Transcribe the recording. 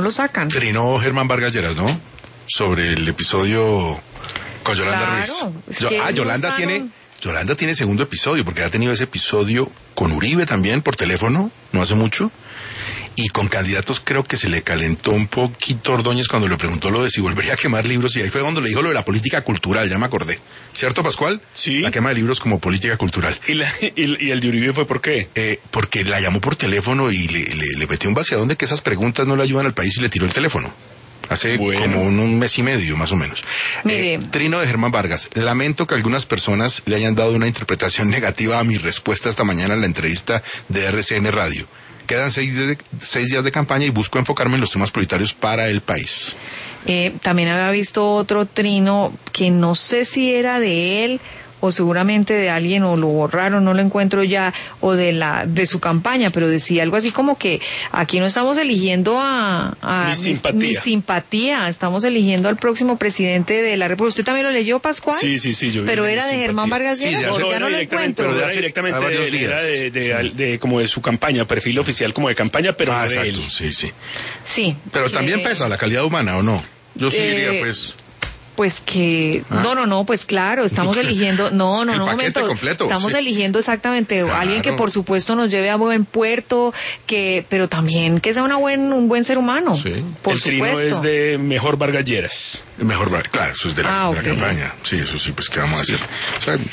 lo sacan. Trinó Germán Vargas Lleras, ¿no? Sobre el episodio con Yolanda Ruiz. Yolanda tiene segundo episodio, porque ha tenido ese episodio con Uribe también por teléfono, no hace mucho. Y con candidatos creo que se le calentó un poquito Ordóñez cuando le preguntó lo de si volvería a quemar libros, y ahí fue cuando le dijo lo de la política cultural, ya me acordé. ¿Cierto, Pascual? Sí. La quema de libros como política cultural. ¿Y el de Uribe fue por qué? Porque la llamó por teléfono y le metió un vaciadón de que esas preguntas no le ayudan al país y le tiró el teléfono. Hace como un mes y medio, más o menos. Trino de Germán Vargas. Lamento que algunas personas le hayan dado una interpretación negativa a mi respuesta esta mañana en la entrevista de RCN Radio. Quedan 6 días de campaña y busco enfocarme en los temas prioritarios para el país. También había visto otro trino que no sé si era de él o seguramente de alguien, o lo borraron, no lo encuentro ya, o de su campaña, pero decía algo así como que aquí no estamos eligiendo a mi simpatía, estamos eligiendo al próximo presidente de la República. ¿Usted también lo leyó, Pascual? Sí, yo pero era de Germán Vargas Lleras, ya no lo encuentro. Pero era directamente de como de su campaña, perfil oficial como de campaña, pero no de él. Sí. Pero también pesa la calidad humana, ¿o no? Yo sí diría, pues que no, pues claro, estamos eligiendo, un momento, completo, estamos eligiendo exactamente alguien que por supuesto nos lleve a buen puerto, pero también que sea un buen ser humano, por supuesto. El trino es de mejor Vargas Lleras. Claro, eso es de la campaña. Sí, eso sí, pues ¿qué vamos a hacer? O sea,